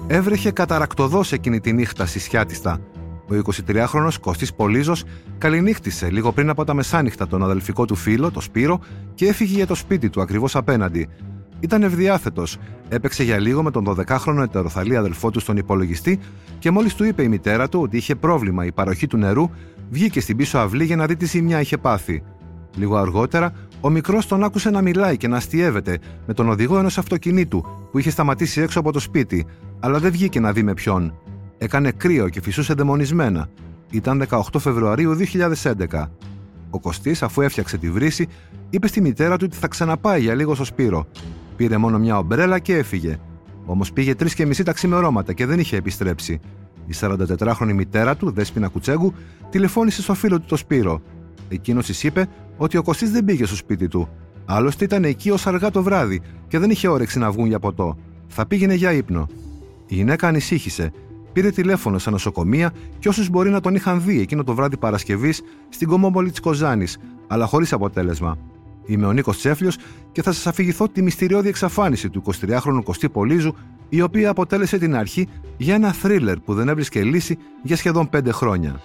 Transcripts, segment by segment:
Έβρεχε καταρακτωδώς εκείνη τη νύχτα στη Σιάτιστα. Ο 23χρονος Κωστής Πολύζος καληνύχτησε λίγο πριν από τα μεσάνυχτα τον αδελφικό του φίλο, τον Σπύρο, και έφυγε για το σπίτι του ακριβώς απέναντι. Ήταν ευδιάθετος, έπαιξε για λίγο με τον 12χρονο ετεροθαλή αδελφό του στον υπολογιστή και μόλις του είπε η μητέρα του ότι είχε πρόβλημα η παροχή του νερού, βγήκε στην πίσω αυλή για να δει τι ζημιά είχε πάθει. Λίγο αργότερα, ο μικρός τον άκουσε να μιλάει και να αστιεύεται με τον οδηγό ενός αυτοκινήτου που είχε σταματήσει έξω από το σπίτι, αλλά δεν βγήκε να δει με ποιον. Έκανε κρύο και φυσούσε δαιμονισμένα. Ήταν 18 Φεβρουαρίου 2011. Ο Κωστής, αφού έφτιαξε τη βρύση, είπε στη μητέρα του ότι θα ξαναπάει για λίγο στο Σπύρο. Πήρε μόνο μια ομπρέλα και έφυγε. Όμως πήγε 3:30 τα ξημερώματα και δεν είχε επιστρέψει. Η 44χρονη μητέρα του, Δέσποινα Κουτσέγκου, τηλεφώνησε στο φίλο του το Σπύρο. Εκείνος της είπε ότι ο Κωστής δεν πήγε στο σπίτι του. Άλλωστε ήταν εκεί ως αργά το βράδυ και δεν είχε όρεξη να βγουν για ποτό. Θα πήγαινε για ύπνο. Η γυναίκα ανησύχησε. Πήρε τηλέφωνο σε νοσοκομεία και όσους μπορεί να τον είχαν δει εκείνο το βράδυ Παρασκευής στην Κομμόπολη της Κοζάνης, αλλά χωρίς αποτέλεσμα. Είμαι ο Νίκος Τσέφλιος και θα σας αφηγηθώ τη μυστηριώδη εξαφάνιση του 23χρονου Κωστή Πολύζου, η οποία αποτέλεσε την αρχή για ένα θρίλερ που δεν έβρισκε λύση για σχεδόν 5 χρόνια.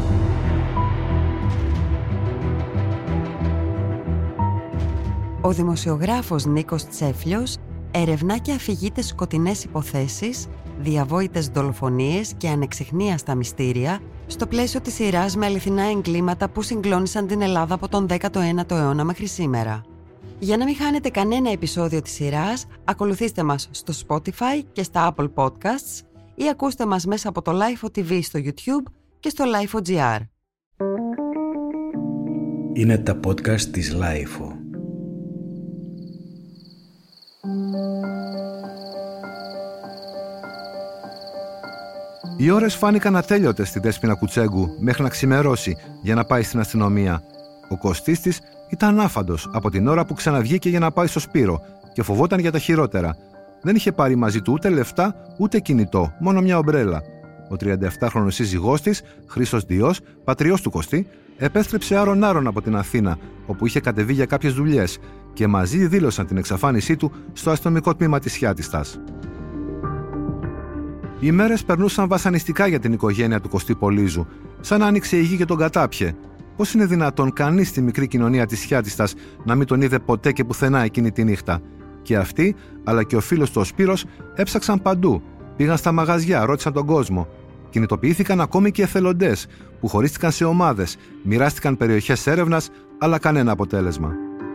Ο δημοσιογράφος Νίκος Τσέφλιος ερευνά και αφηγείται σκοτεινές υποθέσεις, διαβόητες δολοφονίες και ανεξιχνίαστα μυστήρια στο πλαίσιο της σειράς με αληθινά εγκλήματα που συγκλώνησαν την Ελλάδα από τον 19ο αιώνα μέχρι σήμερα. Για να μην χάνετε κανένα επεισόδιο της σειράς, ακολουθήστε μας στο Spotify και στα Apple Podcasts ή ακούστε μας μέσα από το Lifeo TV στο YouTube και στο Lifeo.gr. Είναι τα podcast της Lifeo. Οι ώρες φάνηκαν ατέλειωτες στη Δέσποινα Κουτσέγκου μέχρι να ξημερώσει για να πάει στην αστυνομία. Ο Κωστής της ήταν άφαντος από την ώρα που ξαναβγήκε για να πάει στο Σπύρο και φοβόταν για τα χειρότερα. Δεν είχε πάρει μαζί του ούτε λεφτά ούτε κινητό, μόνο μια ομπρέλα. Ο 37χρονος σύζυγός της, Χρήστος Διός, πατριός του Κωστή, επέστρεψε άρον-άρον από την Αθήνα, όπου είχε κατεβεί για κάποιες δουλειές, και μαζί δήλωσαν την εξαφάνισή του στο αστυνομικό τμήμα της Σιάτιστας. Οι μέρες περνούσαν βασανιστικά για την οικογένεια του Κωστή Πολύζου, σαν να άνοιξε η γη και τον κατάπιε. Πώς είναι δυνατόν κανείς στη μικρή κοινωνία της Σιάτιστας να μην τον είδε ποτέ και πουθενά εκείνη τη νύχτα? Και αυτοί, αλλά και ο φίλος του ο Σπύρος, έψαξαν παντού. Πήγαν στα μαγαζιά, ρώτησαν τον κόσμο. Κινητοποιήθηκαν ακόμη και εθελοντές, που χωρίστηκαν σε ομάδες, μοιράστηκαν περιοχές έρευνας, αλλά κανένα αποτέλεσμα.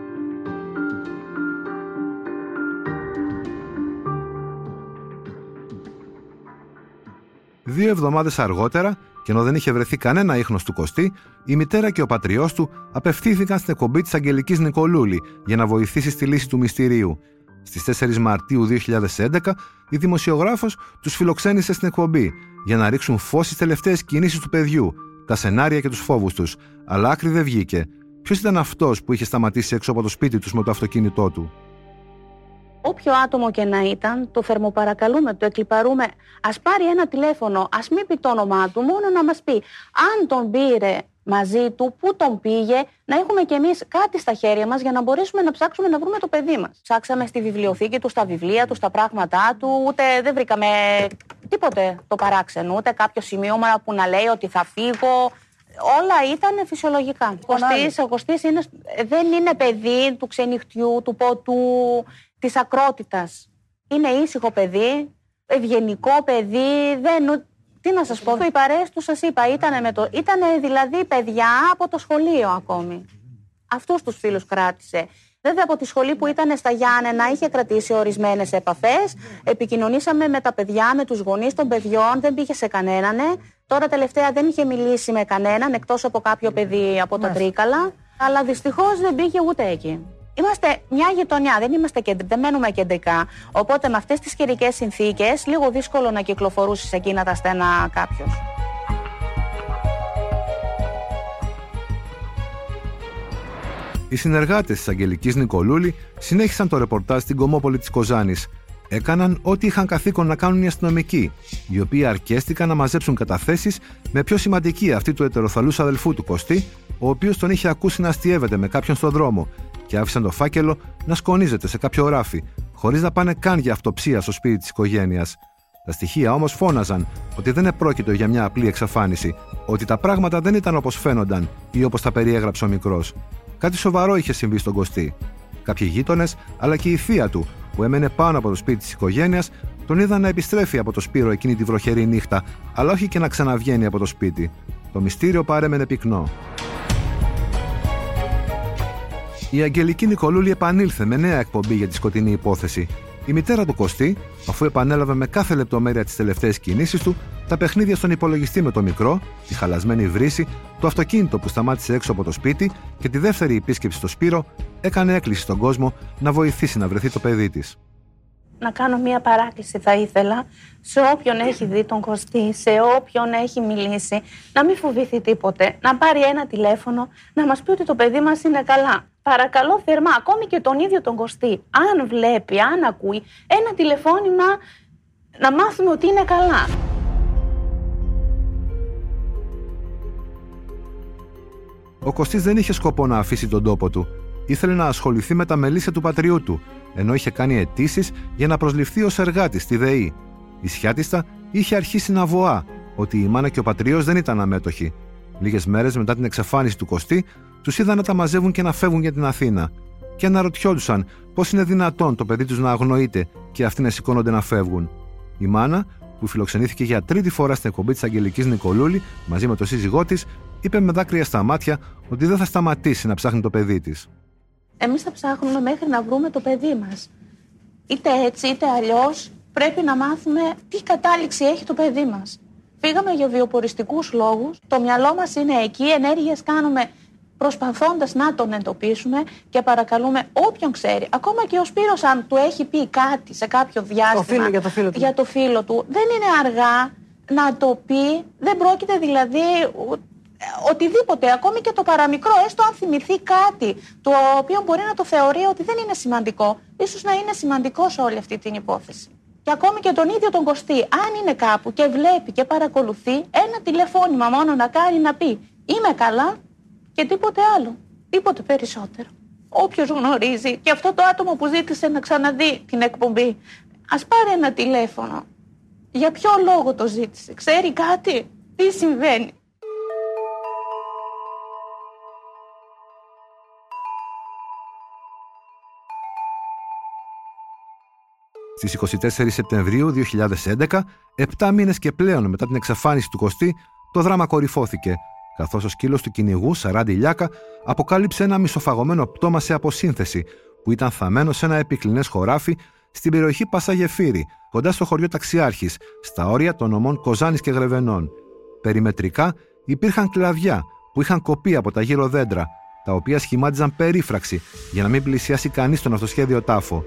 Δύο εβδομάδες αργότερα, και ενώ δεν είχε βρεθεί κανένα ίχνος του Κωστή, η μητέρα και ο πατριός του απευθύνθηκαν στην εκπομπή της Αγγελικής Νικολούλη για να βοηθήσει στη λύση του μυστηρίου. Στις 4 Μαρτίου 2011, η δημοσιογράφος τους φιλοξένησε στην εκπομπή για να ρίξουν φως στις τελευταίες κινήσεις του παιδιού, τα σενάρια και τους φόβους τους, αλλά άκρη δεν βγήκε. Ποιος ήταν αυτός που είχε σταματήσει έξω από το σπίτι τους με το αυτοκίνητό του? Όποιο άτομο και να ήταν, το θερμοπαρακαλούμε, το εκλιπαρούμε. Ας πάρει ένα τηλέφωνο, ας μην πει το όνομά του, μόνο να μας πει αν τον πήρε μαζί του, πού τον πήγε, να έχουμε κι εμείς κάτι στα χέρια μας για να μπορέσουμε να ψάξουμε να βρούμε το παιδί μας. Ψάξαμε στη βιβλιοθήκη του, στα βιβλία του, στα πράγματά του, ούτε δεν βρήκαμε τίποτε το παράξενο, ούτε κάποιο σημείωμα που να λέει ότι θα φύγω. Όλα ήταν φυσιολογικά. Ο Κωστής δεν είναι παιδί του ξενυχτιού, του ποτού, της ακρότητας. Είναι ήσυχο παιδί, ευγενικό παιδί, τι να σας πω, οι παρέες του σας είπα, ήτανε δηλαδή παιδιά από το σχολείο ακόμη. Αυτούς τους φίλους κράτησε. Βέβαια από τη σχολή που ήταν στα Γιάννενα είχε κρατήσει ορισμένες επαφές, επικοινωνήσαμε με τα παιδιά, με τους γονείς των παιδιών, δεν πήγε σε κανέναν. Τώρα τελευταία δεν είχε μιλήσει με κανέναν, εκτός από κάποιο παιδί από τα Τρίκαλα, αλλά δυστυχώς δεν πήγε ούτε εκεί. Είμαστε μια γειτονιά, δεν μένουμε κεντρικά, οπότε με αυτές τις καιρικές συνθήκες λίγο δύσκολο να κυκλοφορούσε σε εκείνα τα στενά κάποιος. Οι συνεργάτες της Αγγελικής Νικολούλη συνέχισαν το ρεπορτάζ στην Κομμόπολη της Κοζάνης. Έκαναν ό,τι είχαν καθήκον να κάνουν οι αστυνομικοί, οι οποίοι αρκέστηκαν να μαζέψουν καταθέσεις, με πιο σημαντική αυτή του ετεροθαλούς αδελφού του Κωστή, ο οποίος τον είχε ακούσει να αστιεύεται με κάποιον στον δρόμο, και άφησαν το φάκελο να σκονίζεται σε κάποιο ράφι, χωρίς να πάνε καν για αυτοψία στο σπίτι της οικογένειας. Τα στοιχεία όμως φώναζαν ότι δεν επρόκειτο για μια απλή εξαφάνιση, ότι τα πράγματα δεν ήταν όπως φαίνονταν ή όπως τα περιέγραψε ο μικρός. Κάτι σοβαρό είχε συμβεί στον Κωστή. Κάποιοι γείτονες, αλλά και η θεία του, που έμενε πάνω από το σπίτι της οικογένειας, τον είδαν να επιστρέφει από το Σπύρο εκείνη τη βροχερή νύχτα, αλλά όχι και να ξαναβγαίνει από το σπίτι. Το μυστήριο παρέμενε πυκνό. Η Αγγελική Νικολούλη επανήλθε με νέα εκπομπή για τη σκοτεινή υπόθεση. Η μητέρα του Κωστή, αφού επανέλαβε με κάθε λεπτομέρεια τις τελευταίες κινήσεις του, τα παιχνίδια στον υπολογιστή με το μικρό, τη χαλασμένη βρύση, το αυτοκίνητο που σταμάτησε έξω από το σπίτι και τη δεύτερη επίσκεψη στο Σπύρο, έκανε έκκληση στον κόσμο να βοηθήσει να βρεθεί το παιδί της. Να κάνω μία παράκληση θα ήθελα σε όποιον έχει δει τον Κωστή, σε όποιον έχει μιλήσει, να μην φοβηθεί τίποτε, να πάρει ένα τηλέφωνο, να μας πει ότι το παιδί μας είναι καλά. Παρακαλώ θερμά, ακόμη και τον ίδιο τον Κωστή, αν βλέπει, αν ακούει, ένα τηλεφώνημα να μάθουμε ότι είναι καλά. Ο Κωστής δεν είχε σκοπό να αφήσει τον τόπο του. Ήθελε να ασχοληθεί με τα μελίσια του πατριού του, ενώ είχε κάνει αιτήσεις για να προσληφθεί ως εργάτης στη ΔΕΗ. Η Σιάτιστα είχε αρχίσει να βοά ότι η μάνα και ο πατριός δεν ήταν αμέτωχοι. Λίγες μέρες μετά την εξαφάνιση του Κωστή, τους είδαν να τα μαζεύουν και να φεύγουν για την Αθήνα. Και αναρωτιόντουσαν πώς είναι δυνατόν το παιδί τους να αγνοείται και αυτοί να σηκώνονται να φεύγουν. Η μάνα, που φιλοξενήθηκε για τρίτη φορά στην εκπομπή της Αγγελικής Νικολούλη μαζί με τον σύζυγό της, είπε με δάκρυα στα μάτια ότι δεν θα σταματήσει να ψάχνει το παιδί της. Εμείς θα ψάχνουμε μέχρι να βρούμε το παιδί μας. Είτε έτσι είτε αλλιώς πρέπει να μάθουμε τι κατάληξη έχει το παιδί μας. Φύγαμε για βιοποριστικούς λόγους, το μυαλό μας είναι εκεί, ενέργειες κάνουμε προσπαθώντας να τον εντοπίσουμε και παρακαλούμε όποιον ξέρει, ακόμα και ο Σπύρος αν του έχει πει κάτι σε κάποιο διάστημα για το φίλο του, δεν είναι αργά να το πει, δεν πρόκειται δηλαδή οτιδήποτε, ακόμη και το παραμικρό, έστω αν θυμηθεί κάτι το οποίο μπορεί να το θεωρεί ότι δεν είναι σημαντικό, ίσως να είναι σημαντικό σε όλη αυτή την υπόθεση. Και ακόμη και τον ίδιο τον Κωστή, αν είναι κάπου και βλέπει και παρακολουθεί, ένα τηλεφώνημα μόνο να κάνει να πει είμαι καλά και τίποτε άλλο, τίποτε περισσότερο. Όποιος γνωρίζει και αυτό το άτομο που ζήτησε να ξαναδεί την εκπομπή, ας πάρει ένα τηλέφωνο. Για ποιο λόγο το ζήτησε, ξέρει κάτι, τι συμβαίνει. Στις 24 Σεπτεμβρίου 2011, 7 μήνες και πλέον μετά την εξαφάνιση του Κωστή, το δράμα κορυφώθηκε, καθώς ο σκύλος του κυνηγού, Σαράντι Λιάκα, αποκάλυψε ένα μισοφαγωμένο πτώμα σε αποσύνθεση που ήταν θαμμένο σε ένα επικλινές χωράφι στην περιοχή Πασαγεφύρη, κοντά στο χωριό Ταξιάρχης, στα όρια των νομών Κοζάνης και Γρεβενών. Περιμετρικά υπήρχαν κλαδιά που είχαν κοπεί από τα γύρω δέντρα, τα οποία σχημάτιζαν περίφραξη για να μην πλησιάσει κανείς τον αυτοσχέδιο τάφο.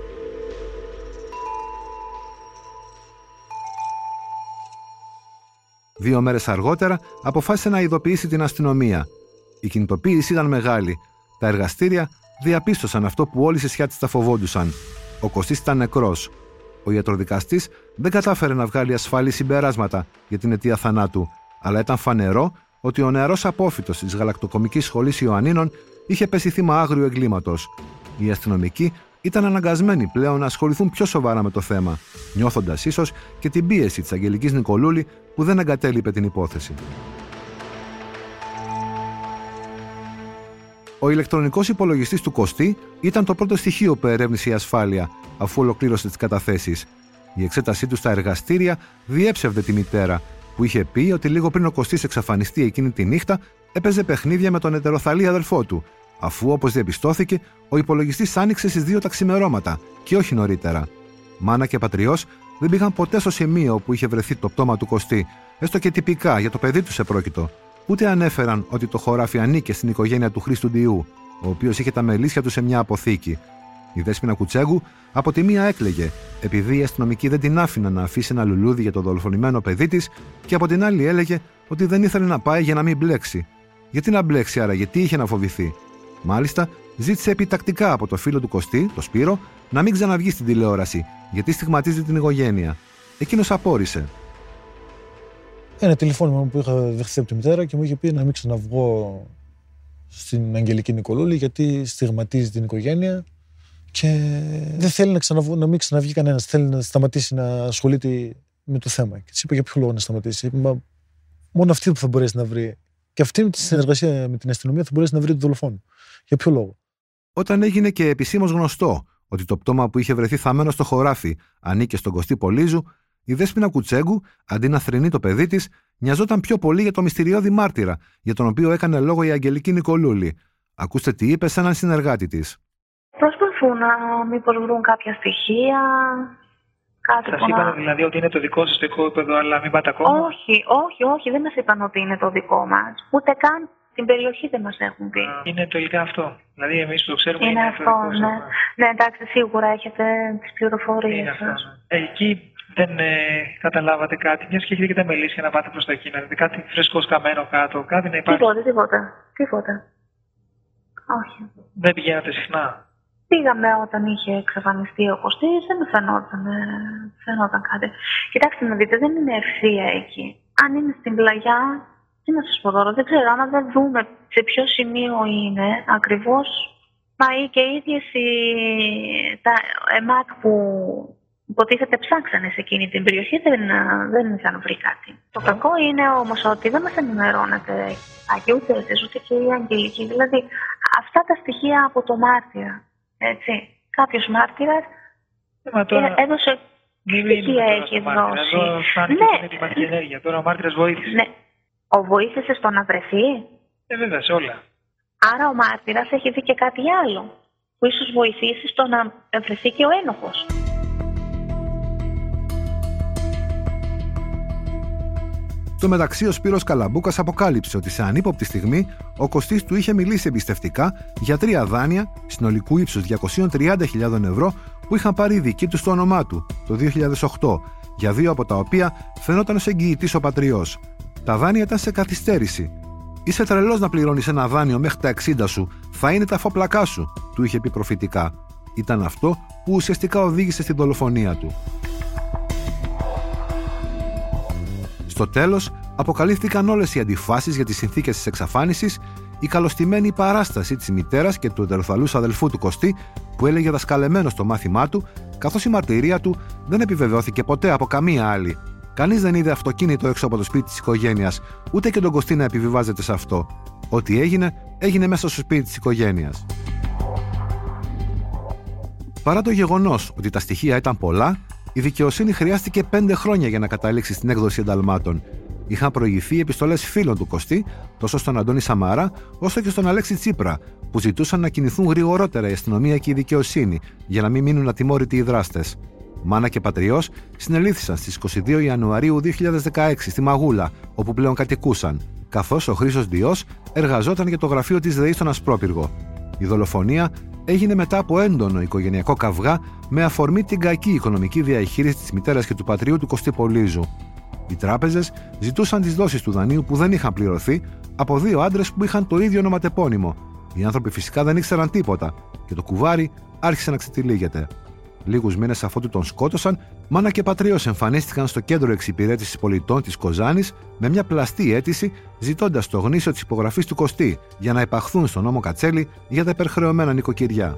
Δύο μέρες αργότερα αποφάσισε να ειδοποιήσει την αστυνομία. Η κινητοποίηση ήταν μεγάλη. Τα εργαστήρια διαπίστωσαν αυτό που όλοι σε Σιάτιστα φοβόντουσαν. Ο Κωστής ήταν νεκρός. Ο ιατροδικαστής δεν κατάφερε να βγάλει ασφαλή συμπεράσματα για την αιτία θανάτου, αλλά ήταν φανερό ότι ο νεαρός απόφοιτος της Γαλακτοκομικής Σχολής Ιωαννίνων είχε πέσει θύμα άγριου εγκλήματος. Οι αστυνομικοί ήταν αναγκασμένοι πλέον να ασχοληθούν πιο σοβαρά με το θέμα, νιώθοντας ίσως και την πίεση της Αγγελικής Νικολούλη που δεν εγκατέλειπε την υπόθεση. Ο ηλεκτρονικός υπολογιστής του Κωστή ήταν το πρώτο στοιχείο που ερεύνησε η ασφάλεια, αφού ολοκλήρωσε τις καταθέσεις. Η εξέτασή του στα εργαστήρια διέψευδε τη μητέρα, που είχε πει ότι λίγο πριν ο Κωστής εξαφανιστεί εκείνη τη νύχτα, έπαιζε παιχνίδια με τον ετεροθαλή αδελφό του, αφού όπως διαπιστώθηκε, ο υπολογιστής άνοιξε στις 2 τα ξημερώματα και όχι νωρίτερα. Μάνα και πατριός δεν πήγαν ποτέ στο σημείο όπου είχε βρεθεί το πτώμα του Κωστή, έστω και τυπικά για το παιδί του επρόκειτο. Ούτε ανέφεραν ότι το χωράφι ανήκε στην οικογένεια του Χρήστου Ντιού, ο οποίος είχε τα μελίσια του σε μια αποθήκη. Η Δέσποινα Κουτσέγου από τη μία έκλαιγε, επειδή οι αστυνομικοί δεν την άφηναν να αφήσει ένα λουλούδι για το δολοφονημένο παιδί της, και από την άλλη έλεγε ότι δεν ήθελε να πάει για να μην μπλέξει. Γιατί να μπλέξει άραγε, τι είχε να φοβηθεί? Μάλιστα, ζήτησε επιτακτικά από το φίλο του Κωστή, το Σπύρο, να μην ξαναβγεί στην τηλεόραση, γιατί στιγματίζει την οικογένεια. Εκείνος απόρρισε. Ένα τηλεφώνημα που είχα δεχθεί από τη μητέρα και μου είχε πει να μην ξαναβγώ στην Αγγελική Νικολούλη, γιατί στιγματίζει την οικογένεια και δεν θέλει να μην ξαναβγεί κανένας. Θέλει να σταματήσει να ασχολείται με το θέμα. Και της είπα: για ποιο λόγο να σταματήσει? Μόνο αυτή που θα μπορέσει να βρει. Και αυτή με τη συνεργασία με την αστυνομία θα μπορέσει να βρει τον δολοφόνο. Για ποιο λόγο? Όταν έγινε και επισήμως γνωστό ότι το πτώμα που είχε βρεθεί θαμμένο στο χωράφι ανήκε στον Κωστή Πολύζου, η Δέσποινα Κουτσέγκου, αντί να θρηνεί το παιδί της, νοιαζόταν πιο πολύ για το μυστηριώδη μάρτυρα, για τον οποίο έκανε λόγο η Αγγελική Νικολούλη. Ακούστε τι είπε σε έναν συνεργάτη της. Προσπαθούν να μήπως βρουν κάποια στοιχεία. Σας είπαν δηλαδή ότι είναι το δικό σας το οικόπεδο, αλλά μην πάτε ακόμα? Όχι, δεν μας είπαν ότι είναι το δικό μας. Ούτε καν την περιοχή δεν μας έχουν πει. Είναι τελικά αυτό. Δηλαδή εμείς που το ξέρουμε είναι αυτό, το δικό σας. Ναι, εντάξει, σίγουρα έχετε τις πληροφορίες σας. Ναι. Εκεί δεν καταλάβατε κάτι, μιας και έχετε και τα μελίσια να πάτε προς τα εκεί, δηλαδή κάτι φρέσκο σκαμμένο κάτω, κάτι να υπάρχει? Τίποτα. Όχι. Δεν πηγαίνατε συχνά? Πήγαμε όταν είχε εξαφανιστεί ο Κωστής, δεν μου φαινόταν κάτι. Κοιτάξτε να δείτε, δεν είναι ευθεία εκεί. Αν είναι στην πλαγιά, τι να σας πω τώρα, δεν ξέρω, άμα δεν δούμε σε ποιο σημείο είναι ακριβώς, μα ή και οι ίδιες τα ΕΜΑΚ που υποτίθεται ψάξανε σε εκείνη την περιοχή δεν είχαν βρει κάτι. Το κακό είναι όμως ότι δεν μας ενημερώνεται ούτε εσείς ούτε και η Αγγελική, δηλαδή αυτά τα στοιχεία από το μάρτυρα. Έτσι. Κάποιος μάρτυρας έδωσε στοιχεία, έχει δώσει. Εδώ φτάνει και με την κλιματική ενέργεια. Τώρα ο μάρτυρας βοήθησε. Ναι. Ο βοήθησε στο να βρεθεί. Βέβαια, σε όλα. Άρα ο μάρτυρας έχει δει και κάτι άλλο που ίσως βοηθήσει στο να βρεθεί και ο ένοχος. Στο μεταξύ, ο Σπύρος Καλαμπούκας αποκάλυψε ότι σε ανύποπτη στιγμή ο Κωστής του είχε μιλήσει εμπιστευτικά για 3 δάνεια συνολικού ύψους 230.000 ευρώ που είχαν πάρει οι δικοί του στο όνομά του το 2008, για 2 από τα οποία φαινόταν ως εγγυητής ο πατριός. Τα δάνεια ήταν σε καθυστέρηση. «Είσαι τρελός να πληρώνεις ένα δάνειο μέχρι τα 60 σου, θα είναι τα φόπλακά σου», του είχε πει προφητικά. Ήταν αυτό που ουσιαστικά οδήγησε στην δολοφονία του. Στο τέλος, αποκαλύφθηκαν όλες οι αντιφάσεις για τις συνθήκες της εξαφάνισης, η καλωστημένη παράσταση της μητέρας και του εντεροθαλούς αδελφού του Κωστή, που έλεγε δασκαλεμένο στο μάθημά του, καθώς η μαρτυρία του δεν επιβεβαιώθηκε ποτέ από καμία άλλη. Κανείς δεν είδε αυτοκίνητο έξω από το σπίτι της οικογένειας, ούτε και τον Κωστή να επιβιβάζεται σε αυτό. Ό,τι έγινε, έγινε μέσα στο σπίτι της οικογένειας. Παρά το γεγονός ότι τα στοιχεία ήταν πολλά, η δικαιοσύνη χρειάστηκε 5 χρόνια για να καταλήξει στην έκδοση ενταλμάτων. Είχαν προηγηθεί επιστολές φίλων του Κωστή, τόσο στον Αντώνη Σαμαρά, όσο και στον Αλέξη Τσίπρα, που ζητούσαν να κινηθούν γρηγορότερα η αστυνομία και η δικαιοσύνη, για να μην μείνουν ατιμόρυτοι οι δράστες. Μάνα και πατριός συνελήφθησαν στις 22 Ιανουαρίου 2016 στη Μαγούλα, όπου πλέον κατοικούσαν, καθώς ο Χρήστος Διός εργαζόταν για το γραφείο της ΔΕΗ στον Ασπρόπυργο. Η δολοφονία έγινε μετά από έντονο οικογενειακό καυγά με αφορμή την κακή οικονομική διαχείριση της μητέρας και του πατριού του Κωστή Πολύζου. Οι τράπεζες ζητούσαν τις δόσεις του δανείου που δεν είχαν πληρωθεί από 2 άντρες που είχαν το ίδιο ονοματεπώνυμο. Οι άνθρωποι φυσικά δεν ήξεραν τίποτα και το κουβάρι άρχισε να ξετυλίγεται. Λίγους μήνες αφότου τον σκότωσαν, μάνα και πατριός εμφανίστηκαν στο κέντρο εξυπηρέτησης πολιτών της Κοζάνης με μια πλαστή αίτηση, ζητώντας το γνήσιο της υπογραφής του Κωστή για να υπαχθούν στον νόμο Κατσέλη για τα υπερχρεωμένα νοικοκυριά.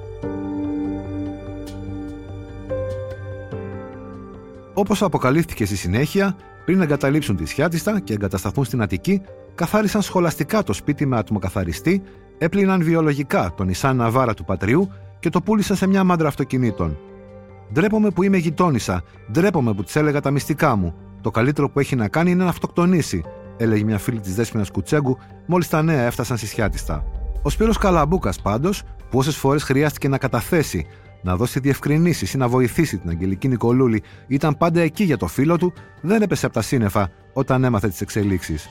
Όπως αποκαλύφθηκε στη συνέχεια, πριν εγκαταλείψουν τη Σιάτιστα και εγκατασταθούν στην Αττική, καθάρισαν σχολαστικά το σπίτι με ατμοκαθαριστή, έπλυναν βιολογικά τον Νισάν Ναβάρα του πατριού και το πούλησαν σε μια μάντρα αυτοκινήτων. «Ντρέπομαι που είμαι γειτόνισσα, ντρέπομαι που της έλεγα τα μυστικά μου. Το καλύτερο που έχει να κάνει είναι να αυτοκτονήσει», έλεγε μια φίλη της Δέσποινας Κουτσέγκου, μόλις τα νέα έφτασαν στη Σιάτιστα. Ο Σπύρος Καλαμπούκας, πάντως, που όσες φορές χρειάστηκε να καταθέσει, να δώσει διευκρινήσεις ή να βοηθήσει την Αγγελική Νικολούλη, ήταν πάντα εκεί για το φίλο του, δεν έπεσε από τα σύννεφα όταν έμαθε τις εξελίξεις.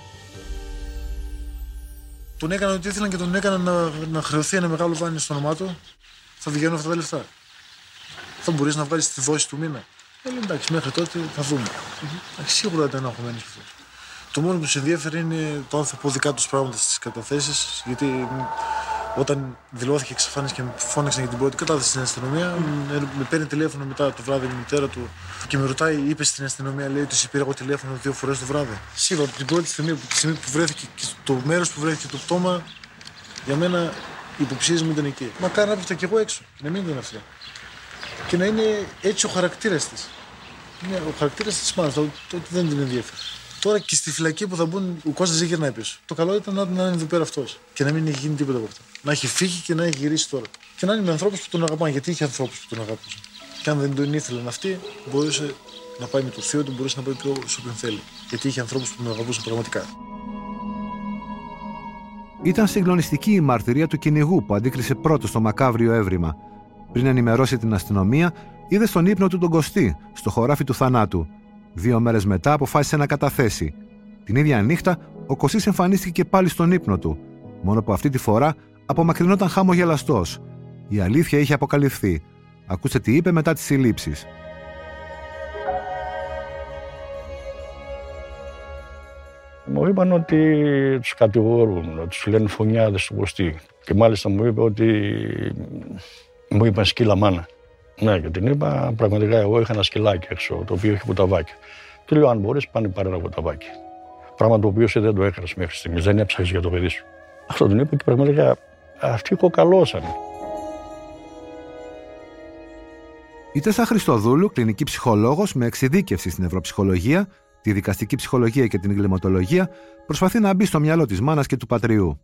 Τον έκανα ότι ήθελαν και τον έκανα να χρεωθεί ένα μεγάλο δάνειο στο όνομά του. Θα βγαίνουν αυτά τα λεφτά. Θα μπορείς να βγάλεις τη δόση του μήνα. Εντάξει, μέχρι τότε θα δούμε. Σίγουρα δεν έχω μένει αυτό. Το μόνο που σε ενδιαφέρει είναι το αν θα πω δικά τους πράγματα στις καταθέσεις, γιατί όταν δηλώθηκε εξαφάνιση και με φώναξαν για την πρώτη κατάθεση στην αστυνομία, με παίρνει τηλέφωνο μετά το βράδυ η μητέρα του και με ρωτάει, είπε στην αστυνομία, λέει ότι σε πήρα εγώ τηλέφωνο 2 φορές το βράδυ. Σίγουρα την πρώτη στιγμή, τη στιγμή που βρέθηκε και το μέρος που βρέθηκε το πτώμα, για μένα η υποψία μου ήταν εκεί. Μακάρι να έπεφτα κι εγώ έξω, να μην ήταν αυτό. Και να είναι έτσι ο χαρακτήρας της. Ναι, ο χαρακτήρας της μάνας, το ότι δεν την ενδιαφέρει. Τώρα και στη φυλακή που θα μπουν, ο Κώστας δεν γυρνάει πίσω. Το καλό ήταν να είναι εδώ πέρα αυτός και να μην έχει γίνει τίποτα από αυτό. Να έχει φύγει και να έχει γυρίσει τώρα. Και να είναι με ανθρώπους που τον αγαπάνε. Γιατί είχε ανθρώπους που τον αγαπούσαν. Και αν δεν τον ήθελαν αυτοί, μπορούσε να πάει με το θείο του, μπορούσε να πάει πιο σε όποιον θέλει. Γιατί είχε ανθρώπους που τον αγαπούσαν πραγματικά. Ήταν συγκλονιστική η μαρτυρία του κυνηγού που αντίκρισε πρώτο στο μακάβριο έβριμα. Πριν ενημερώσει την αστυνομία, είδε στον ύπνο του τον Κωστή, στο χωράφι του θανάτου. 2 μέρες μετά αποφάσισε να καταθέσει. Την ίδια νύχτα, ο Κωστής εμφανίστηκε και πάλι στον ύπνο του. Μόνο που αυτή τη φορά απομακρυνόταν χαμογελαστός. Η αλήθεια είχε αποκαλυφθεί. Ακούστε τι είπε μετά τις συλλήψεις. Μου είπαν ότι τους κατηγορούν, ότι τους λένε φωνιάδες του Κωστή. Και μάλιστα μου είπε ότι μου είπαν σκύλα μάνα. Ναι, και την είπα, πραγματικά εγώ είχα ένα σκυλάκι έξω, το οποίο είχε ποταβάκι. Του λέω, αν μπορείς, πάνε πάρε ένα ποταβάκι. Πράγμα το οποίο εσύ δεν το έκανες μέχρι στιγμής, δεν έψαξες για το παιδί σου. Αυτό τον είπα και πραγματικά αυτοί κοκαλώσανε. Η Τέσσα Χριστοδούλου, κλινική ψυχολόγος με εξειδίκευση στην νευροψυχολογία, τη δικαστική ψυχολογία και την εγκληματολογία, προσπαθεί να μπει στο μυαλό της μάνας και του πατριού.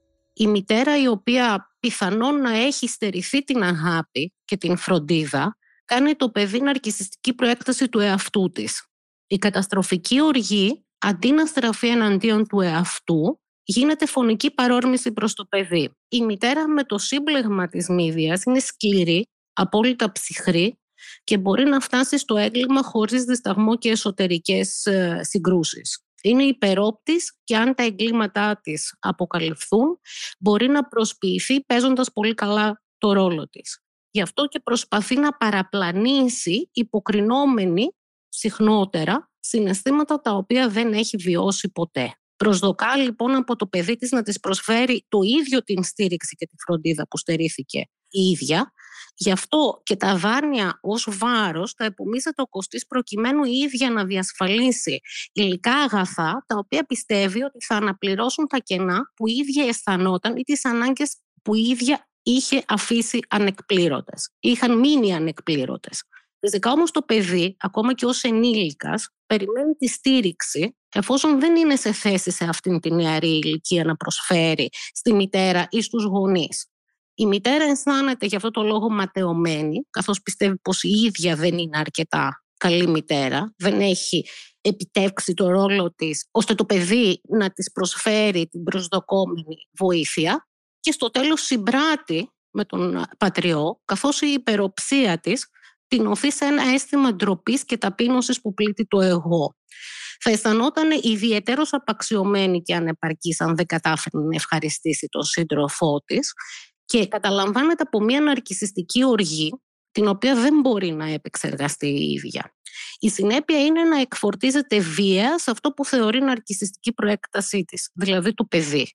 Η μητέρα, η οποία πιθανόν να έχει στερηθεί την αγάπη και την φροντίδα, κάνει το παιδί ναρκισσιστική προέκταση του εαυτού της. Η καταστροφική οργή, αντί να στραφεί εναντίον του εαυτού, γίνεται φωνική παρόρμηση προς το παιδί. Η μητέρα με το σύμπλεγμα της μύδιας είναι σκληρή, απόλυτα ψυχρή και μπορεί να φτάσει στο έγκλημα χωρίς δισταγμό και εσωτερικές συγκρούσεις. Είναι υπερόπτης και αν τα εγκλήματά της αποκαλυφθούν, μπορεί να προσποιηθεί παίζοντας πολύ καλά το ρόλο της. Γι' αυτό και προσπαθεί να παραπλανήσει υποκρινόμενη συχνότερα συναισθήματα τα οποία δεν έχει βιώσει ποτέ. Προσδοκά λοιπόν από το παιδί της να της προσφέρει το ίδιο την στήριξη και τη φροντίδα που στερήθηκε η ίδια. Γι' αυτό και τα δάνεια ως βάρος τα επομίζεται ο Κωστής προκειμένου η ίδια να διασφαλίσει υλικά αγαθά τα οποία πιστεύει ότι θα αναπληρώσουν τα κενά που η ίδια αισθανόταν ή τις ανάγκες που η ίδια είχε αφήσει ανεκπλήρωτες. Είχαν μείνει ανεκπλήρωτες. Φυσικά όμως το παιδί, ακόμα και ως ενήλικας, περιμένει τη στήριξη εφόσον δεν είναι σε θέση σε αυτήν την νεαρή ηλικία να προσφέρει στη μητέρα ή στους γονείς. Η μητέρα αισθάνεται γι' αυτό το λόγο ματαιωμένη, καθώς πιστεύει πως η ίδια δεν είναι αρκετά καλή μητέρα, δεν έχει επιτεύξει το ρόλο της, ώστε το παιδί να της προσφέρει την προσδοκόμενη βοήθεια και στο τέλος συμπράττει με τον πατριό, καθώς η υπεροψία της την οθεί σε ένα αίσθημα ντροπής και ταπείνωσης που πλήττει το εγώ. Θα αισθανόταν ιδιαιτέρως απαξιωμένη και ανεπαρκής αν δεν κατάφερε να ευχαριστήσει τον σύντροφό της και καταλαμβάνεται από μια ναρκισσιστική οργή την οποία δεν μπορεί να επεξεργαστεί η ίδια. Η συνέπεια είναι να εκφορτίζεται βία σε αυτό που θεωρεί ναρκισσιστική προέκτασή της, δηλαδή το παιδί.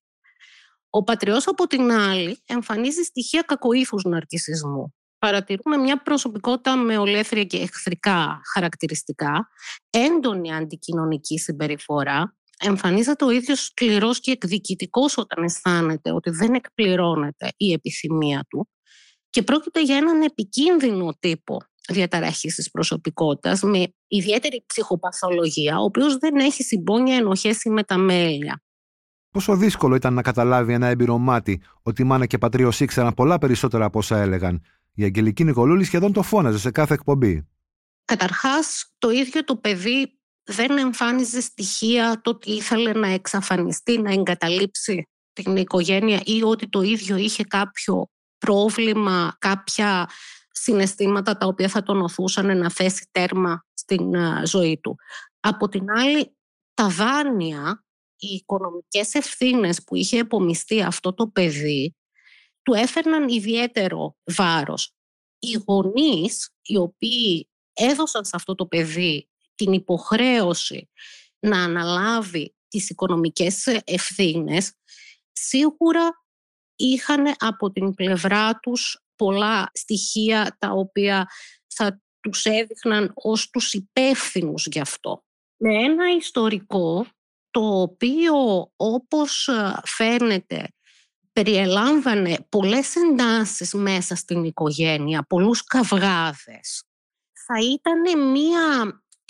Ο πατριός από την άλλη εμφανίζει στοιχεία κακοήθους ναρκισσισμού. Παρατηρούμε μια προσωπικότητα με ολέθρια και εχθρικά χαρακτηριστικά, έντονη αντικοινωνική συμπεριφορά, εμφανίζεται ο ίδιος σκληρός και εκδικητικός όταν αισθάνεται ότι δεν εκπληρώνεται η επιθυμία του και πρόκειται για έναν επικίνδυνο τύπο διαταραχής της προσωπικότητας με ιδιαίτερη ψυχοπαθολογία, ο οποίος δεν έχει συμπόνια, ενοχές ή μεταμέλεια. Πόσο δύσκολο ήταν να καταλάβει ένα έμπειρο μάτι ότι η μάνα και πατρίος ήξεραν πολλά περισσότερα από όσα έλεγαν. Η Αγγελική Νικολούλη σχεδόν το φώναζε σε κάθε εκπομπή. Καταρχάς, το ίδιο το παιδί δεν εμφάνιζε στοιχεία το ότι ήθελε να εξαφανιστεί, να εγκαταλείψει την οικογένεια ή ότι το ίδιο είχε κάποιο πρόβλημα, κάποια συναισθήματα τα οποία θα τον οθούσαν να θέσει τέρμα στην ζωή του. Από την άλλη, τα δάνεια, οι οικονομικές ευθύνες που είχε επομιστεί αυτό το παιδί, του έφερναν ιδιαίτερο βάρος. Οι γονείς, οι οποίοι έδωσαν σε αυτό το παιδί την υποχρέωση να αναλάβει τις οικονομικές ευθύνες, σίγουρα είχαν από την πλευρά τους πολλά στοιχεία τα οποία θα τους έδειχναν ως τους υπεύθυνους γι' αυτό. Με ένα ιστορικό το οποίο όπως φαίνεται περιελάμβανε πολλές εντάσεις μέσα στην οικογένεια, πολλούς καυγάδες. Θα ήταν μία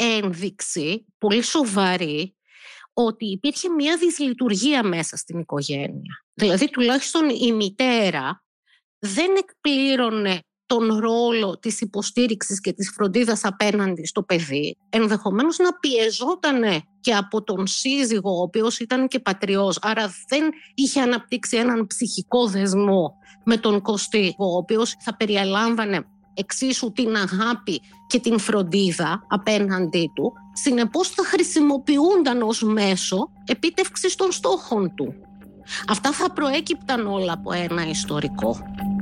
ένδειξη πολύ σοβαρή ότι υπήρχε μια δυσλειτουργία μέσα στην οικογένεια. Δηλαδή τουλάχιστον η μητέρα δεν εκπλήρωνε τον ρόλο της υποστήριξης και της φροντίδας απέναντι στο παιδί, ενδεχομένως να πιεζότανε και από τον σύζυγο, ο οποίος ήταν και πατριός, άρα δεν είχε αναπτύξει έναν ψυχικό δεσμό με τον Κωστή, ο οποίος θα περιέλαμβανε εξίσου την αγάπη και την φροντίδα απέναντί του. Συνεπώς θα χρησιμοποιούνταν ως μέσο επίτευξης των στόχων του. Αυτά θα προέκυπταν όλα από ένα ιστορικό.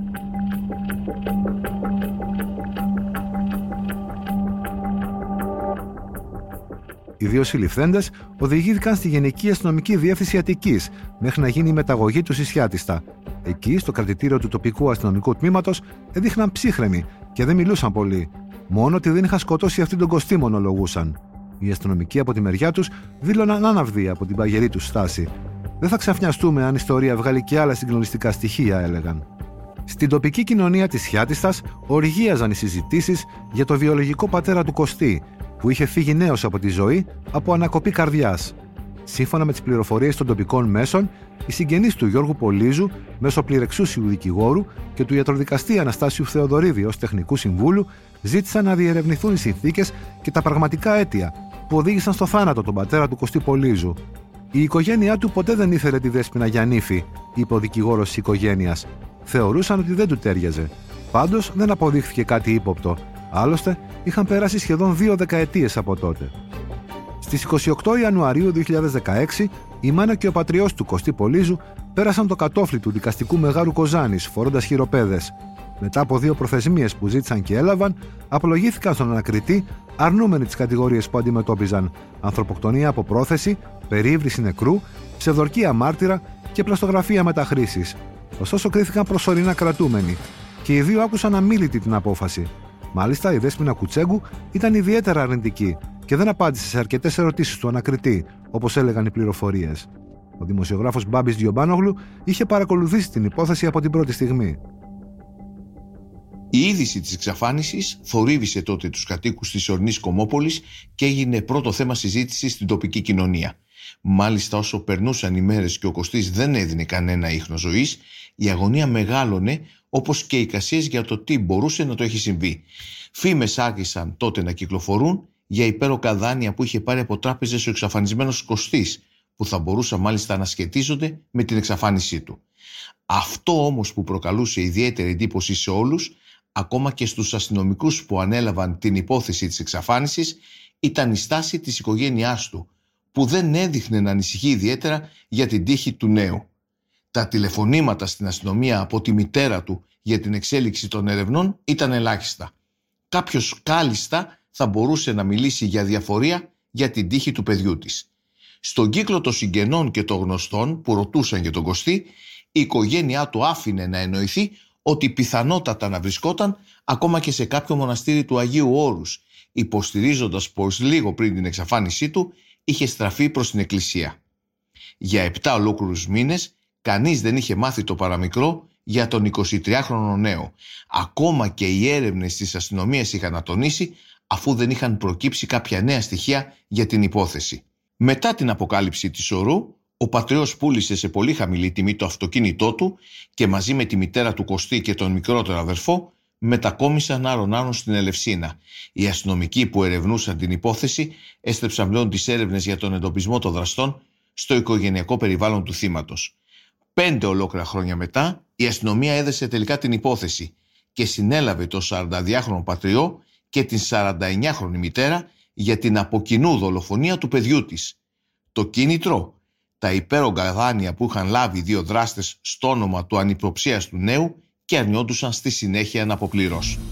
Οι δύο συλληφθέντες οδηγήθηκαν στη Γενική Αστυνομική Διεύθυνση Αττικής μέχρι να γίνει η μεταγωγή τους στη Σιάτιστα. Εκεί, στο κρατητήριο του τοπικού αστυνομικού τμήματος, έδειχναν ψύχρεμοι και δεν μιλούσαν πολύ. Μόνο ότι δεν είχαν σκοτώσει αυτόν τον Κωστή μονολογούσαν. Οι αστυνομικοί από τη μεριά τους δήλωναν άναυδοι από την παγερή τους στάση. Δεν θα ξαφνιαστούμε αν η ιστορία βγάλει και άλλα συγκλονιστικά στοιχεία, έλεγαν. Στην τοπική κοινωνία της Σιάτιστας οργίαζαν οι συζητήσεις για το βιολογικό πατέρα του Κωστή, που είχε φύγει νέος από τη ζωή από ανακοπή καρδιάς. Σύμφωνα με τις πληροφορίες των τοπικών μέσων, οι συγγενείς του Γιώργου Πολύζου, μέσω πληρεξούσιου δικηγόρου και του ιατροδικαστή Αναστάσιου Θεοδωρίδη ως τεχνικού συμβούλου, ζήτησαν να διερευνηθούν οι συνθήκες και τα πραγματικά αίτια που οδήγησαν στο θάνατο τον πατέρα του Κωστή Πολύζου. Η οικογένειά του ποτέ δεν ήθελε τη Δέσποινα Γιαννήφη, είπε ο δικηγόρος της οικογένειας. Θεωρούσαν ότι δεν του τέριαζε. Πάντως δεν αποδείχθηκε κάτι ύποπτο. Άλλωστε, είχαν περάσει σχεδόν 2 δεκαετίες από τότε. Στις 28 Ιανουαρίου 2016, η μάνα και ο πατριός του Κωστή Πολύζου πέρασαν το κατόφλι του δικαστικού Μεγάρου Κοζάνης φορώντας χειροπέδες. Μετά από 2 προθεσμίες που ζήτησαν και έλαβαν, απολογήθηκαν στον ανακριτή αρνούμενοι τις κατηγορίες που αντιμετώπιζαν: ανθρωποκτονία από πρόθεση, περίβριση νεκρού, ψευδορκία μάρτυρα και πλαστογραφία μεταχρήσης. Ωστόσο, κρίθηκαν προσωρινά κρατούμενοι και οι δύο άκουσαν αμίλητη την απόφαση. Μάλιστα, η Δέσποινα Κουτσέγκου ήταν ιδιαίτερα αρνητική και δεν απάντησε σε αρκετές ερωτήσεις του ανακριτή, όπως έλεγαν οι πληροφορίες. Ο δημοσιογράφος Μπάμπης Διομπάνογλου είχε παρακολουθήσει την υπόθεση από την πρώτη στιγμή. Η είδηση της εξαφάνισης θορύβησε τότε τους κατοίκους της ορεινής Κομμόπολης και έγινε πρώτο θέμα συζήτησης στην τοπική κοινωνία. Μάλιστα, όσο περνούσαν οι μέρες και ο Κωστής δεν έδινε κανένα ίχνο ζωής, η αγωνία μεγάλωνε, όπως και οι εικασίες για το τι μπορούσε να το έχει συμβεί. Φήμες άρχισαν τότε να κυκλοφορούν για υπέροκα δάνεια που είχε πάρει από τράπεζες ο εξαφανισμένος Κωστής, που θα μπορούσαν μάλιστα να σχετίζονται με την εξαφάνισή του. Αυτό όμως που προκαλούσε ιδιαίτερη εντύπωση σε όλους, ακόμα και στους αστυνομικούς που ανέλαβαν την υπόθεση της εξαφάνισης, ήταν η στάση της οικογένειάς του, που δεν έδειχνε να ανησυχεί ιδιαίτερα για την τύχη του νέου. Τα τηλεφωνήματα στην αστυνομία από τη μητέρα του για την εξέλιξη των ερευνών ήταν ελάχιστα. Κάποιος κάλλιστα θα μπορούσε να μιλήσει για διαφορία για την τύχη του παιδιού της. Στον κύκλο των συγγενών και των γνωστών που ρωτούσαν για τον Κωστή, η οικογένειά του άφηνε να εννοηθεί ότι πιθανότατα να βρισκόταν ακόμα και σε κάποιο μοναστήρι του Αγίου Όρους, υποστηρίζοντας πως λίγο πριν την εξαφάνισή του είχε στραφεί προς την εκκλησία. Για 7 ολόκληρους μήνες κανείς δεν είχε μάθει το παραμικρό για τον 23χρονο νέο. Ακόμα και οι έρευνες της αστυνομίας είχαν ατονίσει, αφού δεν είχαν προκύψει κάποια νέα στοιχεία για την υπόθεση. Μετά την αποκάλυψη της ορού, ο πατριός πούλησε σε πολύ χαμηλή τιμή το αυτοκίνητό του και μαζί με τη μητέρα του Κωστή και τον μικρότερο αδερφό μετακόμισαν άρον-άρον στην Ελευσίνα. Οι αστυνομικοί που ερευνούσαν την υπόθεση έστρεψαν πλέον τις έρευνες για τον εντοπισμό των δραστών στο οικογενειακό περιβάλλον του θύματος. 5 ολόκληρα χρόνια μετά, η αστυνομία έδεσε τελικά την υπόθεση και συνέλαβε τον 42χρονο πατριό και την 49χρονη μητέρα για την από κοινού δολοφονία του παιδιού της. Το κίνητρο, τα υπέρογκα δάνεια που είχαν λάβει οι 2 δράστες στο όνομα του ανυποψίας του νέου και αρνιόντουσαν στη συνέχεια να αποπληρώσουν.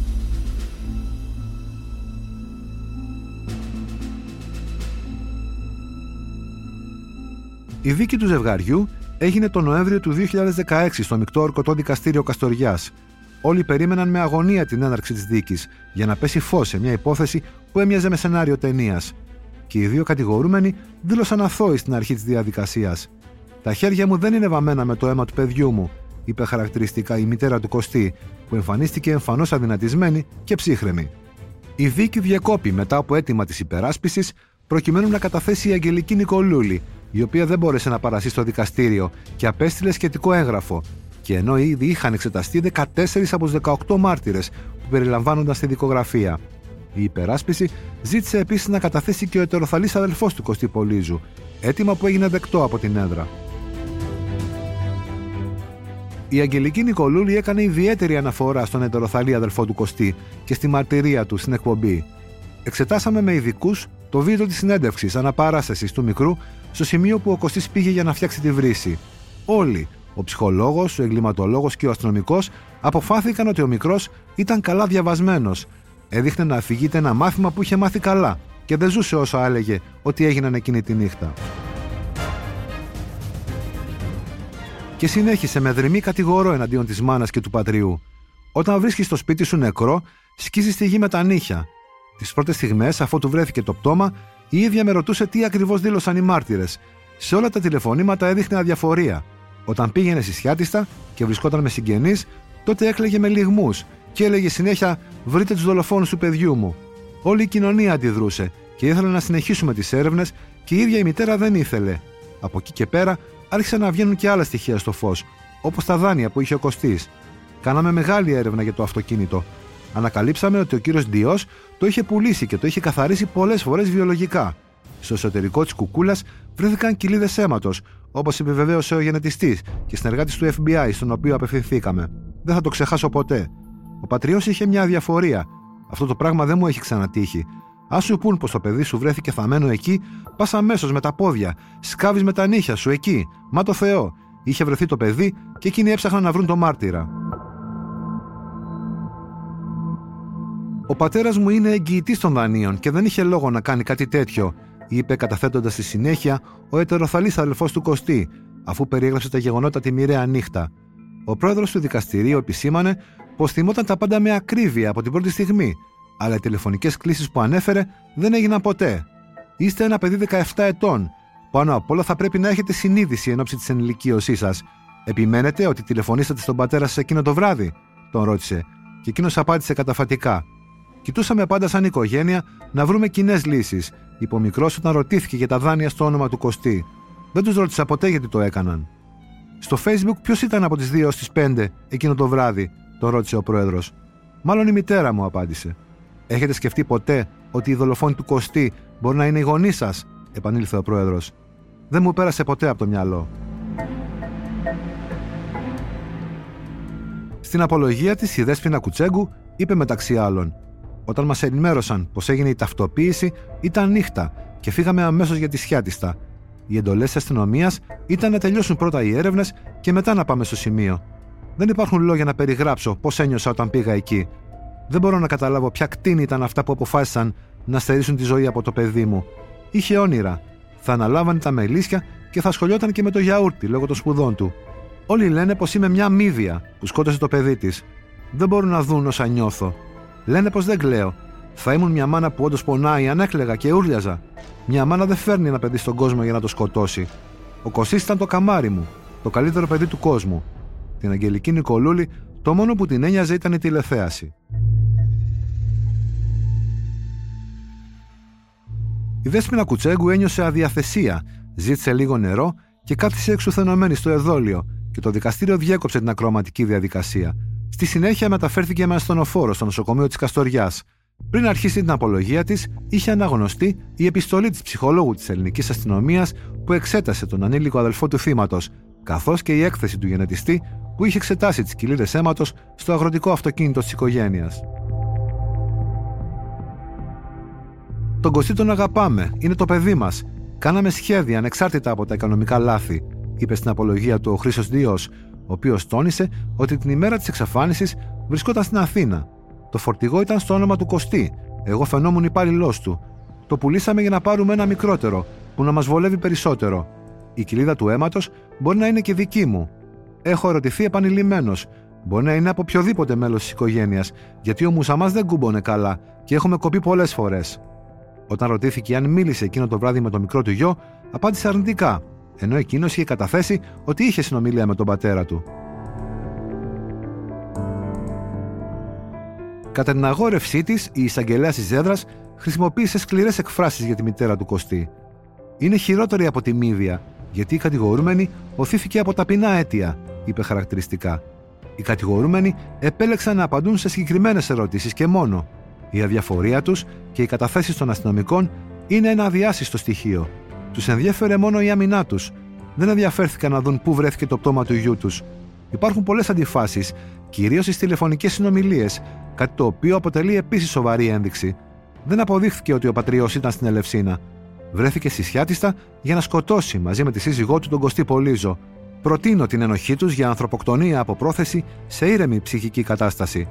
Η δίκη του ζευγαριού έγινε τον Νοέμβριο του 2016 στο Μεικτό Ορκωτό Δικαστήριο Καστοριάς. Όλοι περίμεναν με αγωνία την έναρξη της δίκης για να πέσει φως σε μια υπόθεση που έμοιαζε με σενάριο ταινίας. Και οι 2 κατηγορούμενοι δήλωσαν αθώοι στην αρχή της διαδικασίας. «Τα χέρια μου δεν είναι βαμμένα με το αίμα του παιδιού μου», είπε χαρακτηριστικά η μητέρα του Κωστή, που εμφανίστηκε εμφανώς αδυνατισμένη και ψύχρεμη. Η δίκη διεκόπη μετά από αίτημα της υπεράσπισης, προκειμένου να καταθέσει η Αγγελική Νικολούλη, η οποία δεν μπόρεσε να παραστεί στο δικαστήριο και απέστειλε σχετικό έγγραφο. Και ενώ ήδη είχαν εξεταστεί 14 από τους 18 μάρτυρες που περιλαμβάνονταν στη δικογραφία. Η υπεράσπιση ζήτησε επίσης να καταθέσει και ο ετεροθαλής αδελφός του Κωστή Πολύζου, αίτημα που έγινε δεκτό από την έδρα. Η Αγγελική Νικολούλη έκανε ιδιαίτερη αναφορά στον ετεροθαλή αδελφό του Κωστή και στη μαρτυρία του στην εκπομπή. Εξετάσαμε με ειδικούς το βίντεο της συνέντευξης αναπαράστασης του μικρού στο σημείο που ο Κωστής πήγε για να φτιάξει τη βρύση. Όλοι, ο ψυχολόγος, ο εγκληματολόγος και ο αστυνομικός, αποφάθηκαν ότι ο μικρός ήταν καλά διαβασμένος. Έδειχνε να αφηγείται ένα μάθημα που είχε μάθει καλά και δεν ζούσε όσο έλεγε ότι έγιναν εκείνη τη νύχτα. Και συνέχισε με δρυμή κατηγορώ εναντίον της μάνας και του πατριού. Όταν βρίσκεις το σπίτι σου νεκρό, σκίζεις τη γη με τα νύχια. Τις πρώτες στιγμές, αφότου βρέθηκε το πτώμα, η ίδια με ρωτούσε τι ακριβώς δήλωσαν οι μάρτυρες. Σε όλα τα τηλεφωνήματα έδειχνε αδιαφορία. Όταν πήγαινε συσχιάτιστα και βρισκόταν με συγγενείς, τότε έκλαιγε με λυγμούς και έλεγε συνέχεια: «Βρείτε τους δολοφόνους του παιδιού μου». Όλη η κοινωνία αντιδρούσε και ήθελε να συνεχίσουμε τις έρευνες και η ίδια η μητέρα δεν ήθελε. Από εκεί και πέρα άρχισαν να βγαίνουν και άλλα στοιχεία στο φως, όπως τα δάνεια που είχε ο Κωστής. Κάναμε μεγάλη έρευνα για το αυτοκίνητο. Ανακαλύψαμε ότι ο κύριος Ντιός το είχε πουλήσει και το είχε καθαρίσει πολλές φορές βιολογικά. Στο εσωτερικό της κουκούλας βρέθηκαν κοιλίδες αίματος, όπως επιβεβαίωσε ο γενετιστής και συνεργάτης του FBI, στον οποίο απευθυνθήκαμε. Δεν θα το ξεχάσω ποτέ. Ο πατριός είχε μια αδιαφορία. Αυτό το πράγμα δεν μου έχει ξανατύχει. Αν σου πούν πως το παιδί σου βρέθηκε θαμμένο εκεί, πας αμέσως με τα πόδια. Σκάβεις με τα νύχια σου εκεί. Μα το Θεό! Είχε βρεθεί το παιδί και εκείνοι έψαχναν να βρουν το μάρτυρα. Ο πατέρας μου είναι εγγυητής των δανείων και δεν είχε λόγο να κάνει κάτι τέτοιο, είπε καταθέτοντας στη συνέχεια ο ετεροθαλής αδελφός του Κωστή, αφού περιέγραψε τα γεγονότα τη μοιραία νύχτα. Ο πρόεδρος του δικαστηρίου επισήμανε πως θυμόταν τα πάντα με ακρίβεια από την πρώτη στιγμή, αλλά οι τηλεφωνικές κλήσεις που ανέφερε δεν έγιναν ποτέ. Είστε ένα παιδί 17 ετών. Πάνω απ' όλα θα πρέπει να έχετε συνείδηση εν ώψη της ενηλικίωσής σας. Επιμένετε ότι τηλεφωνήσατε στον πατέρα σας εκείνο το βράδυ, τον ρώτησε, και εκείνος απάντησε καταφατικά. Κοιτούσαμε πάντα σαν οικογένεια να βρούμε κοινές λύσεις, είπε ο μικρός όταν ρωτήθηκε για τα δάνεια στο όνομα του Κωστή. Δεν τους ρώτησα ποτέ γιατί το έκαναν. Στο Facebook ποιος ήταν από τις 2 ως τις 5 εκείνο το βράδυ, τον ρώτησε ο πρόεδρος. Μάλλον η μητέρα μου, απάντησε. Έχετε σκεφτεί ποτέ ότι οι δολοφόνοι του Κωστή μπορεί να είναι οι γονείς σας, επανήλθε ο πρόεδρος. Δεν μου πέρασε ποτέ από το μυαλό. Στην απολογία της η Δέσποινα Κουτσέγκου είπε μεταξύ άλλων: «Όταν μας ενημέρωσαν πως έγινε η ταυτοποίηση, ήταν νύχτα και φύγαμε αμέσως για τη Σιάτιστα. Οι εντολές της αστυνομίας ήταν να τελειώσουν πρώτα οι έρευνες και μετά να πάμε στο σημείο. Δεν υπάρχουν λόγια να περιγράψω πώς ένιωσα όταν πήγα εκεί. Δεν μπορώ να καταλάβω ποια κτίνη ήταν αυτά που αποφάσισαν να στερήσουν τη ζωή από το παιδί μου. Είχε όνειρα. Θα αναλάβανε τα μελίσια και θα ασχολιόταν και με το γιαούρτι λόγω των σπουδών του. Όλοι λένε πως είμαι μια μύδια που σκότωσε το παιδί της. Δεν μπορούν να δουν όσα νιώθω. Λένε πως δεν κλαίω. Θα ήμουν μια μάνα που όντως πονάει αν έκλαιγα και ούρλιαζα. Μια μάνα δεν φέρνει ένα παιδί στον κόσμο για να το σκοτώσει. Ο Κωστής ήταν το καμάρι μου, το καλύτερο παιδί του κόσμου. Την Αγγελική Νικολούλη, το μόνο που την ένοιαζε ήταν η τηλεθέαση. Η Δέσποινα Κουτσέγκου ένιωσε αδιαθεσία, ζήτησε λίγο νερό και κάθισε εξουθενωμένη στο εδόλιο και το δικαστήριο διέκοψε την ακροαματική διαδικασία. Στη συνέχεια μεταφέρθηκε με ασθενοφόρο στο νοσοκομείο της Καστοριάς. Πριν αρχίσει την απολογία της, είχε αναγνωστεί η επιστολή της ψυχολόγου της ελληνικής αστυνομίας που εξέτασε τον ανήλικο αδελφό του θύματος, καθώς και η έκθεση του γενετιστή που είχε εξετάσει τις κοιλίδες αίματος στο αγροτικό αυτοκίνητο της οικογένειας. Τον Κωστή τον αγαπάμε, είναι το παιδί μας. Κάναμε σχέδια ανεξάρτητα από τα οικονομικά λάθη, είπε στην απολογία του ο Χρήστος Ντιός, ο οποίος τόνισε ότι την ημέρα της εξαφάνισης βρισκόταν στην Αθήνα. Το φορτηγό ήταν στο όνομα του Κωστή. Εγώ φαινόμουν υπάλληλός του. Το πουλήσαμε για να πάρουμε ένα μικρότερο, που να μας βολεύει περισσότερο. Η κοιλίδα του αίματος μπορεί να είναι και δική μου. Έχω ερωτηθεί επανειλημμένος. Μπορεί να είναι από οποιοδήποτε μέλος της οικογένειας, γιατί ο Μουσαμάς δεν κούμπονε καλά και έχουμε κοπεί πολλές φορές. Όταν ρωτήθηκε αν μίλησε εκείνο το βράδυ με το μικρό του γιο, απάντησε αρνητικά, ενώ εκείνος είχε καταθέσει ότι είχε συνομιλία με τον πατέρα του. Κατά την αγόρευσή της, η εισαγγελέας της έδρας χρησιμοποίησε σκληρές εκφράσεις για τη μητέρα του Κωστή. «Είναι χειρότερη από τη Μύδια, γιατί η κατηγορούμενη οθήθηκε από ταπεινά αίτια», είπε χαρακτηριστικά. Οι κατηγορούμενοι επέλεξαν να απαντούν σε συγκεκριμένες ερωτήσεις και μόνο. Η αδιαφορία τους και οι καταθέσεις των αστυνομικών είναι ένα αδιάσυστο στοιχείο. Τους ενδιέφερε μόνο η άμυνά τους. Δεν ενδιαφέρθηκαν να δουν πού βρέθηκε το πτώμα του γιού τους. Υπάρχουν πολλές αντιφάσεις, κυρίως στις τηλεφωνικές συνομιλίες, κάτι το οποίο αποτελεί επίσης σοβαρή ένδειξη. Δεν αποδείχθηκε ότι ο πατριός ήταν στην Ελευσίνα. Βρέθηκε συσιάτιστα για να σκοτώσει μαζί με τη σύζυγό του τον Κωστή Πολύζο. Προτείνω την ενοχή τους για ανθρωποκτονία από πρόθεση σε ήρεμη ψυχική κατάσταση.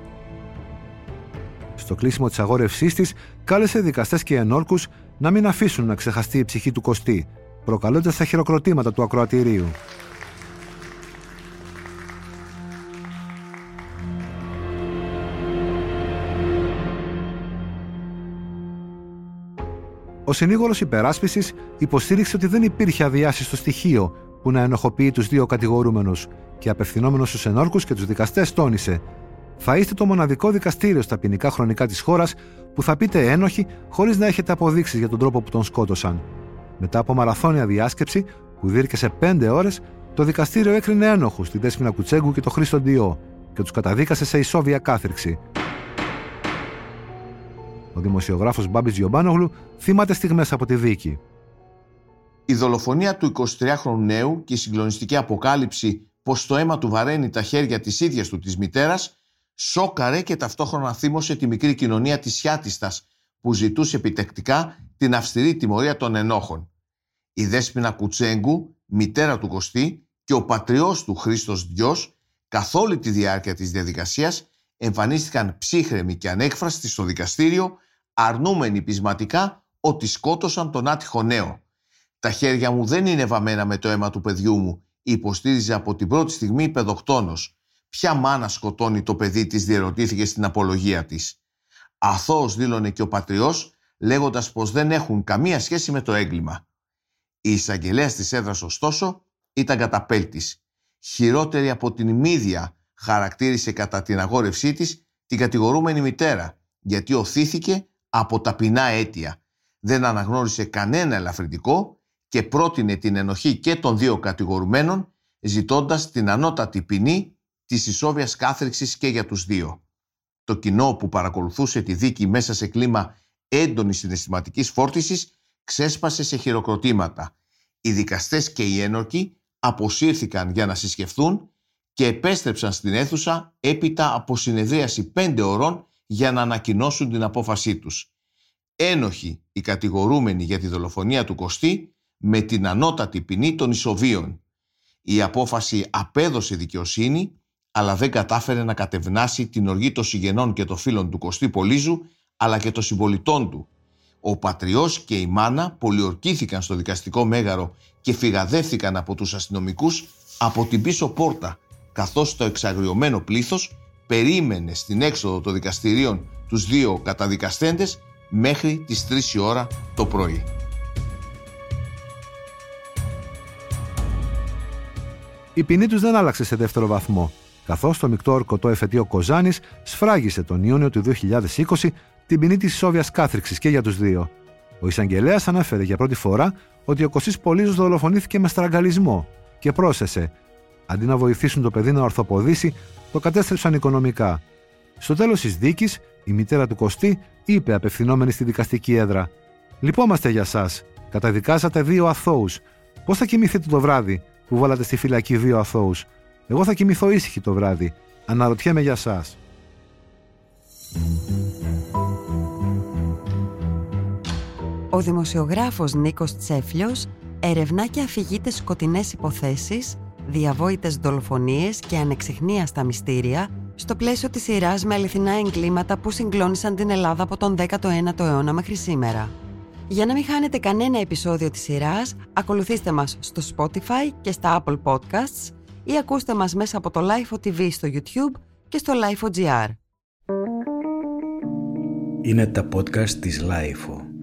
Στο κλείσιμο της αγόρευσής της, κάλεσε δικαστές και ενόρκους να μην αφήσουν να ξεχαστεί η ψυχή του Κωστή, προκαλώντας τα χειροκροτήματα του ακροατηρίου. Ο συνήγορος υπεράσπισης υποστήριξε ότι δεν υπήρχε αδιάσυστο στοιχείο που να ενοχοποιεί τους δύο κατηγορούμενους και απευθυνόμενος στους ενόρκους και τους δικαστές τόνισε: «Θα είστε το μοναδικό δικαστήριο στα ποινικά χρονικά της χώρας που θα πείτε ένοχοι χωρίς να έχετε αποδείξεις για τον τρόπο που τον σκότωσαν». Μετά από μαραθώνια διάσκεψη που διήρκεσε 5 ώρες, το δικαστήριο έκρινε ένοχους τη Δέσποινα Κουτσέγκου και τον Χρήστο Ντιό και τους καταδίκασε σε ισόβια κάθριξη. Ο δημοσιογράφος Μπάμπης Γιομπάνογλου θυμάται στιγμές από τη δίκη. Η δολοφονία του 23χρονου νέου και η συγκλονιστική αποκάλυψη πως το αίμα του βαραίνει τα χέρια της ίδιας του της μητέρας σόκαρε και ταυτόχρονα θύμωσε τη μικρή κοινωνία της Σιάτιστας που ζητούσε επιτεκτικά την αυστηρή τιμωρία των ενόχων. Η Δέσποινα Κουτσέγκου, μητέρα του Κωστή, και ο πατριός του Χρήστος Ντιός καθ' όλη τη διάρκεια της διαδικασίας εμφανίστηκαν ψύχρεμοι και ανέκφραστοι στο δικαστήριο, αρνούμενοι πεισματικά ότι σκότωσαν τον άτυχο νέο. «Τα χέρια μου δεν είναι βαμμένα με το αίμα του παιδιού μου», υποστήριζε από την πρώτη στιγμή η παιδοκτόνος. «Ποια μάνα σκοτώνει το παιδί της?» διερωτήθηκε στην απολογία της. Αθώος δήλωνε και ο πατριός, λέγοντας πως δεν έχουν καμία σχέση με το έγκλημα. Η εισαγγελέας της έδρας, ωστόσο, ήταν καταπέλτης. «Χειρότερη από την Μύδια», χαρακτήρισε κατά την αγόρευσή της την κατηγορούμενη μητέρα, γιατί οθήθηκε από ταπεινά αίτια. Δεν αναγνώρισε κανένα ελαφρυντικό και πρότεινε την ενοχή και των δύο κατηγορουμένων, ζητώντας την ανώτατη ποινή της ισόβιας κάθριξης και για τους δύο. Το κοινό που παρακολουθούσε τη δίκη μέσα σε κλίμα έντονης συναισθηματικής φόρτισης ξέσπασε σε χειροκροτήματα. Οι δικαστές και οι ένορκοι αποσύρθηκαν για να συσκεφθούν και επέστρεψαν στην αίθουσα έπειτα από συνεδρίαση 5 ώρων για να ανακοινώσουν την απόφασή τους. Ένοχοι οι κατηγορούμενοι για τη δολοφονία του Κωστή με την ανώτατη ποινή των ισοβίων. Η απόφαση απέδωσε δικαιοσύνη, αλλά δεν κατάφερε να κατευνάσει την οργή των συγγενών και των φίλων του Κωστή Πολύζου, αλλά και των συμπολιτών του. Ο πατριός και η μάνα πολιορκήθηκαν στο δικαστικό μέγαρο και φυγαδεύθηκαν από τους αστυνομικούς από την πίσω πόρτα, καθώς το εξαγριωμένο πλήθος περίμενε στην έξοδο των δικαστηρίων τους δύο καταδικαστέντες μέχρι τις 3 η ώρα το πρωί. Η ποινή τους δεν άλλαξε σε δεύτερο βαθμό, καθώς το μεικτό ορκωτό εφετείο Κοζάνης σφράγισε τον Ιούνιο του 2020 την ποινή της ισόβιας κάθριξης και για τους δύο. Ο εισαγγελέας ανέφερε για πρώτη φορά ότι ο Κωστής Πολύζος δολοφονήθηκε με στραγγαλισμό και πρόσθεσε: «Αντί να βοηθήσουν το παιδί να ορθοποδήσει, το κατέστρεψαν οικονομικά». Στο τέλος της δίκης, η μητέρα του Κωστή είπε απευθυνόμενη στη δικαστική έδρα: «Λυπόμαστε για σας. Καταδικάσατε 2 αθώους. Πώς θα κοιμηθείτε το βράδυ που βάλατε στη φυλακή 2 αθώους? Εγώ θα κοιμηθώ ήσυχη το βράδυ. Αναρωτιέμαι για σας». Ο δημοσιογράφος Νίκος Τσέφλιος ερευνά και αφηγείται σκοτεινές υποθέσεις, διαβόητες δολοφονίες και ανεξιχνίαστα μυστήρια στο πλαίσιο της σειράς με αληθινά εγκλήματα που συγκλώνησαν την Ελλάδα από τον 19ο αιώνα μέχρι σήμερα. Για να μην χάνετε κανένα επεισόδιο της σειράς, ακολουθήστε μας στο Spotify και στα Apple Podcasts ή ακούστε μας μέσα από το LIFO TV στο YouTube και στο LIFO.gr. Είναι τα podcast της LIFO.